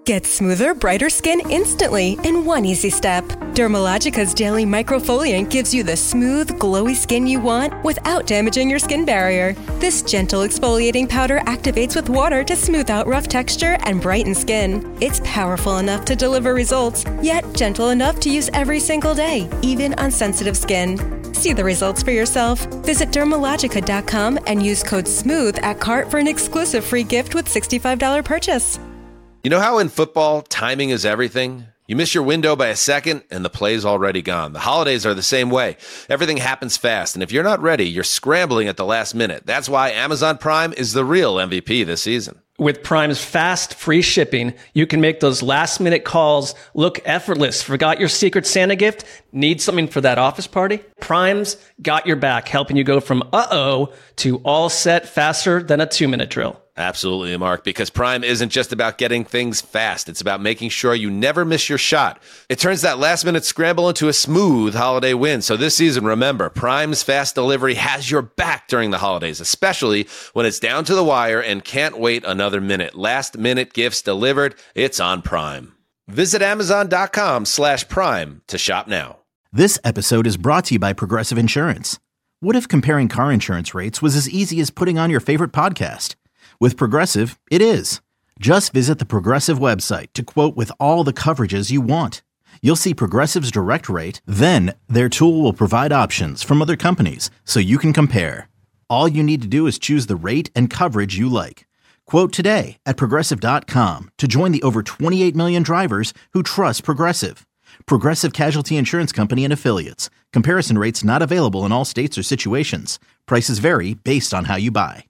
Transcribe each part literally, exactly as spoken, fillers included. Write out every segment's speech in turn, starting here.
Get smoother, brighter skin instantly in one easy step. Dermalogica's daily microfoliant gives you the smooth, glowy skin you want without damaging your skin barrier. This gentle exfoliating powder activates with water to smooth out rough texture and brighten skin. It's powerful enough to deliver results, yet gentle enough to use every single day, even on sensitive skin. See the results for yourself. Visit Dermalogica dot com and use code SMOOTH at cart for an exclusive free gift with sixty-five dollars purchase. You know how in football, timing is everything? You miss your window by a second, and the play's already gone. The holidays are the same way. Everything happens fast, and if you're not ready, you're scrambling at the last minute. That's why Amazon Prime is the real M V P this season. With Prime's fast, free shipping, you can make those last-minute calls look effortless. Forgot your Secret Santa gift? Need something for that office party? Prime's got your back, helping you go from uh-oh to all set faster than a two-minute drill. Absolutely, Mark, because Prime isn't just about getting things fast. It's about making sure you never miss your shot. It turns that last-minute scramble into a smooth holiday win. So this season, remember, Prime's fast delivery has your back during the holidays, especially when it's down to the wire and can't wait another minute. Last-minute gifts delivered. It's on Prime. Visit Amazon.com slash Prime to shop now. This episode is brought to you by Progressive Insurance. What if comparing car insurance rates was as easy as putting on your favorite podcast? With Progressive, it is. Just visit the Progressive website to quote with all the coverages you want. You'll see Progressive's direct rate, then their tool will provide options from other companies so you can compare. All you need to do is choose the rate and coverage you like. Quote today at Progressive dot com to join the over twenty-eight million drivers who trust Progressive. Progressive Casualty Insurance Company and Affiliates. Comparison rates not available in all states or situations. Prices vary based on how you buy.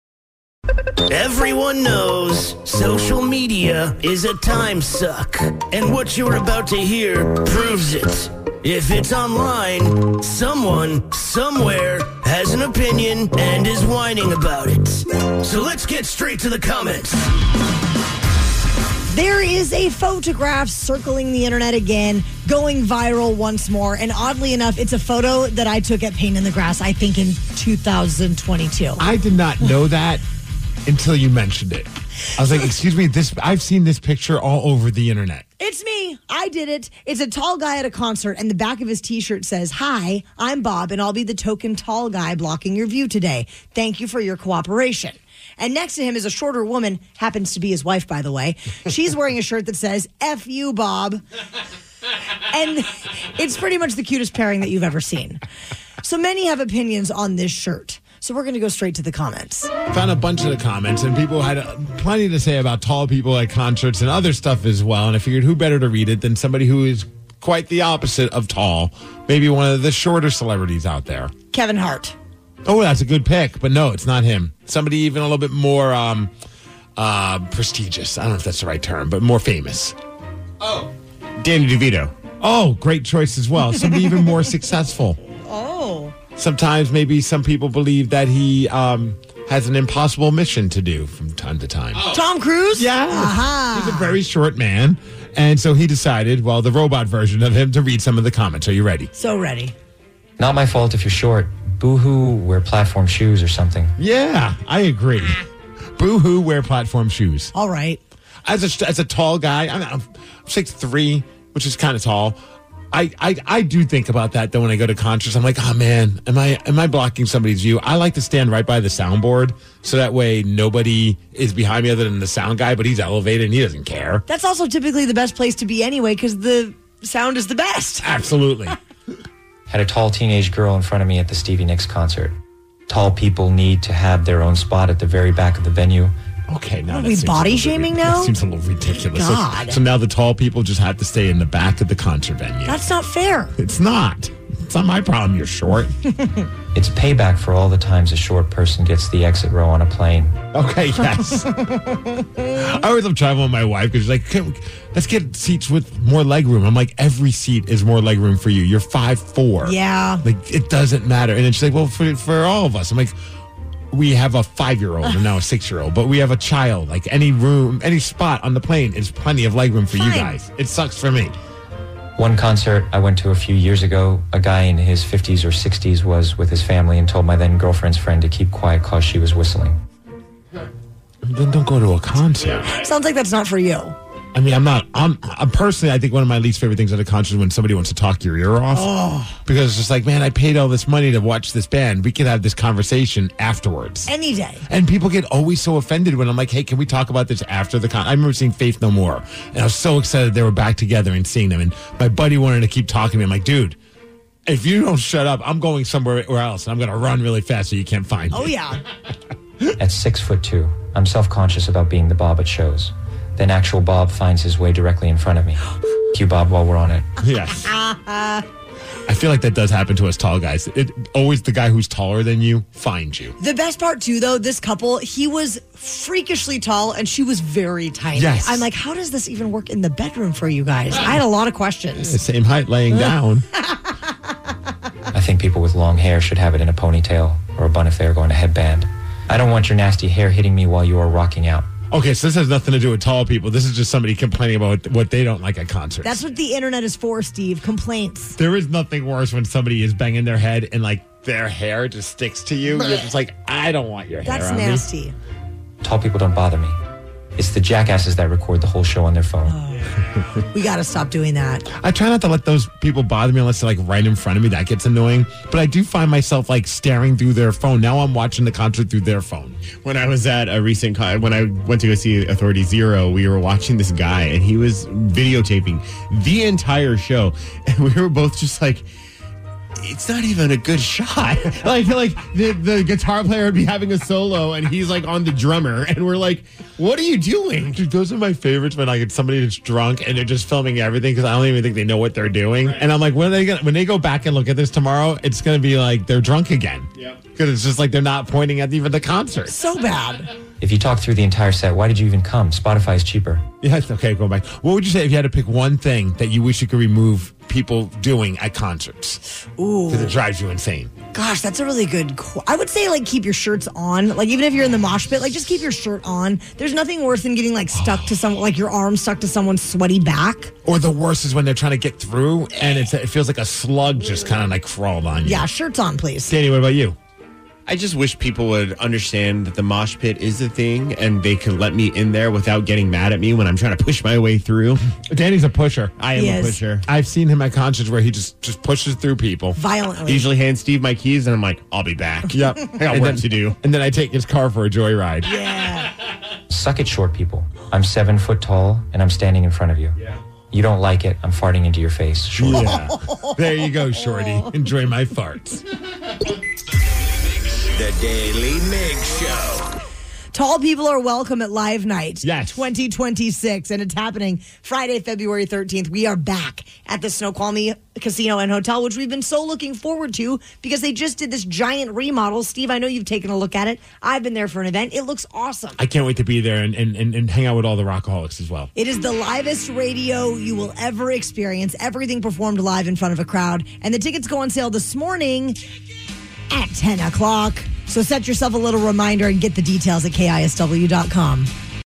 Everyone knows social media is a time suck, and what you're about to hear proves it. If it's online, someone, somewhere, has an opinion and is whining about it. So let's get straight to the comments. There is a photograph circling the internet again, going viral once more, and oddly enough, it's a photo that I took at Paint in the Grass, I think in two thousand twenty-two. I did not know that until you mentioned it. I was like, excuse me, this I've seen this picture all over the internet. It's me. I did it. It's a tall guy at a concert, and the back of his T-shirt says, "Hi, I'm Bob, and I'll be the token tall guy blocking your view today. Thank you for your cooperation." And next to him is a shorter woman, happens to be his wife, by the way. She's wearing a shirt that says, "F you, Bob." And it's pretty much the cutest pairing that you've ever seen. So many have opinions on this shirt. So we're going to go straight to the comments. Found a bunch of the comments, and people had plenty to say about tall people at concerts and other stuff as well. And I figured who better to read it than somebody who is quite the opposite of tall. Maybe one of the shorter celebrities out there. Kevin Hart. Oh, that's a good pick. But no, it's not him. Somebody even a little bit more um, uh, prestigious. I don't know if that's the right term, but more famous. Oh. Danny DeVito. Oh, great choice as well. Somebody even more successful. Oh. Sometimes maybe some people believe that he um, has an impossible mission to do from time to time. Oh. Tom Cruise? Yeah. Aha. He's a very short man. And so he decided, well, the robot version of him, to read some of the comments. Are you ready? So ready. Not my fault if you're short. Boo-hoo, wear platform shoes or something. Yeah, I agree. Boo-hoo, wear platform shoes. All right. As a, as a tall guy, I'm, I'm six three, which is kind of tall. I, I I do think about that, though, when I go to concerts. I'm like, oh, man, am I am I blocking somebody's view? I like to stand right by the soundboard, so that way nobody is behind me other than the sound guy, but he's elevated and he doesn't care. That's also typically the best place to be anyway, because the sound is the best. Absolutely. Had a tall teenage girl in front of me at the Stevie Nicks concert. Tall people need to have their own spot at the very back of the venue. Okay, now Are we body shaming now? That seems a little ridiculous. God. So, so now the tall people just have to stay in the back of the concert venue. That's not fair. It's not. It's not my problem you're short. It's payback for all the times a short person gets the exit row on a plane. Okay, yes. I always love traveling with my wife because she's like, Can, let's get seats with more leg room. I'm like, every seat is more leg room for you. You're five foot four. Yeah. Like, it doesn't matter. And then she's like, well, for, for all of us. I'm like, we have a five-year-old and now a six-year-old, but we have a child. Like, any room, any spot on the plane is plenty of leg room for Fine. You guys. It sucks for me. One concert I went to a few years ago, a guy in his fifties or sixties was with his family and told my then girlfriend's friend to keep quiet because she was whistling. Then don't go to a concert. Sounds like that's not for you. I mean, I'm not, I'm, I'm personally, I think one of my least favorite things at a concert is when somebody wants to talk your ear off. Oh. Because it's just like, man, I paid all this money to watch this band. We could have this conversation afterwards. Any day. And people get always so offended when I'm like, hey, can we talk about this after the con? I remember seeing Faith No More, and I was so excited they were back together and seeing them. And my buddy wanted to keep talking to me. I'm like, dude, if you don't shut up, I'm going somewhere else, and I'm going to run really fast so you can't find me. Oh, yeah. At six foot two, I'm self-conscious about being the Bob at shows. Then actual Bob finds his way directly in front of me. Cue Bob while we're on it. Yes. I feel like that does happen to us tall guys. It always the guy who's taller than you finds you. The best part, too, though, this couple, he was freakishly tall and she was very tiny. Yes. I'm like, how does this even work in the bedroom for you guys? I had a lot of questions. The same height laying down. I think people with long hair should have it in a ponytail or a bun if they're going to headband. I don't want your nasty hair hitting me while you are rocking out. Okay, so this has nothing to do with tall people. This is just somebody complaining about what they don't like at concerts. That's what the internet is for, Steve. Complaints. There is nothing worse when somebody is banging their head and like their hair just sticks to you. You're just like, I don't want your hair That's on nasty. me. Tall people don't bother me. It's the jackasses that record the whole show on their phone. Oh, we got to stop doing that. I try not to let those people bother me unless they're like right in front of me. That gets annoying. But I do find myself like staring through their phone. Now I'm watching the concert through their phone. When I was at a recent con, when I went to go see Authority Zero, we were watching this guy and he was videotaping the entire show. And we were both just like, it's not even a good shot. Like, like the, the guitar player would be having a solo and he's like on the drummer. And we're like, what are you doing? Dude, those are my favorites when I get somebody that's drunk and they're just filming everything because I don't even think they know what they're doing. And I'm like, when are they gonna, when they go back and look at this tomorrow, it's going to be like they're drunk again. Yep. Because it's just like they're not pointing at even the concert. So bad. If you talk through the entire set, why did you even come? Spotify is cheaper. Yes, okay, go back. What would you say if you had to pick one thing that you wish you could remove people doing at concerts? Ooh. Because it drives you insane. Gosh, that's a really good qu- I would say, like, keep your shirts on. Like, even if you're in the mosh pit, like, just keep your shirt on. There's nothing worse than getting, like, stuck to some, like, your arm stuck to someone's sweaty back. Or the worst is when they're trying to get through and it's, it feels like a slug just kind of, like, crawled on you. Yeah, shirts on, please. Danny, what about you? I just wish people would understand that the mosh pit is a thing and they could let me in there without getting mad at me when I'm trying to push my way through. Danny's a pusher. I am He a is. pusher. I've seen him at concerts where he just, just pushes through people. Violently. Usually hand Steve my keys and I'm like, I'll be back. Yep. I got And work then- to do. And then I take his car for a joyride. Yeah. Suck it, short people. I'm seven foot tall and I'm standing in front of you. Yeah. You don't like it, I'm farting into your face. Short. Yeah. There you go, Shorty. Enjoy my farts. The Daily Mig Show. Tall people are welcome at Live Night Yes. twenty twenty-six, and it's happening Friday, February thirteenth. We are back at the Snoqualmie Casino and Hotel, which we've been so looking forward to because they just did this giant remodel. Steve, I know you've taken a look at it. I've been there for an event. It looks awesome. I can't wait to be there and, and, and, and hang out with all the rockaholics as well. It is the livest radio you will ever experience. Everything performed live in front of a crowd. And the tickets go on sale this morning at ten o'clock. So set yourself a little reminder and get the details at K I S W dot com.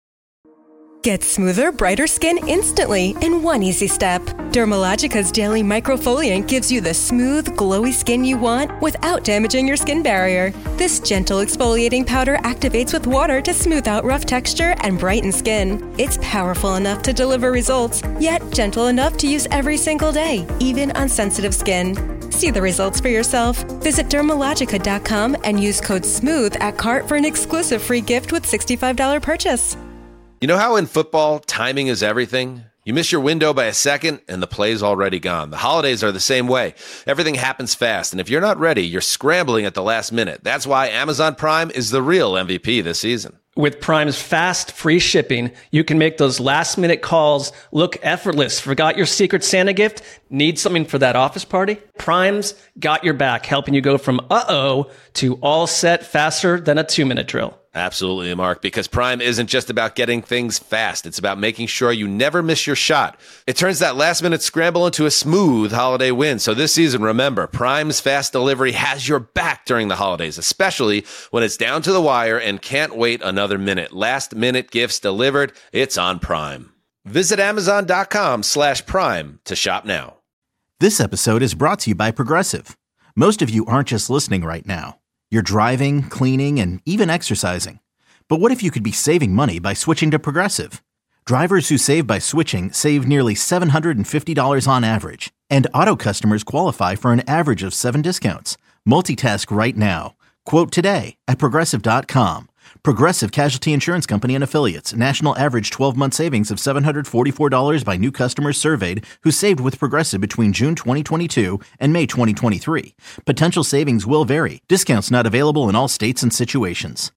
Get smoother, brighter skin instantly in one easy step. Dermalogica's Daily Microfoliant gives you the smooth, glowy skin you want without damaging your skin barrier. This gentle exfoliating powder activates with water to smooth out rough texture and brighten skin. It's powerful enough to deliver results, yet gentle enough to use every single day, even on sensitive skin. See the results for yourself. Visit Dermalogica dot com and use code SMOOTH at cart for an exclusive free gift with sixty-five dollars purchase. You know how in football, timing is everything? You miss your window by a second and the play's already gone. The holidays are the same way. Everything happens fast, and if you're not ready, you're scrambling at the last minute. That's why Amazon Prime is the real M V P this season. With Prime's fast, free shipping, you can make those last-minute calls look effortless. Forgot your Secret Santa gift? Need something for that office party? Prime's got your back, helping you go from uh-oh to all set faster than a two-minute drill. Absolutely, Mark, because Prime isn't just about getting things fast. It's about making sure you never miss your shot. It turns that last-minute scramble into a smooth holiday win. So this season, remember, Prime's fast delivery has your back during the holidays, especially when it's down to the wire and can't wait another minute. Last-minute gifts delivered. It's on Prime. Visit Amazon.com slash Prime to shop now. This episode is brought to you by Progressive. Most of you aren't just listening right now. You're driving, cleaning, and even exercising. But what if you could be saving money by switching to Progressive? Drivers who save by switching save nearly seven hundred fifty dollars on average. And auto customers qualify for an average of seven discounts. Multitask right now. Quote today at Progressive dot com. Progressive Casualty Insurance Company and Affiliates. National average twelve-month savings of seven hundred forty-four dollars by new customers surveyed who saved with Progressive between June twenty twenty-two and May twenty twenty-three. Potential savings will vary. Discounts not available in all states and situations.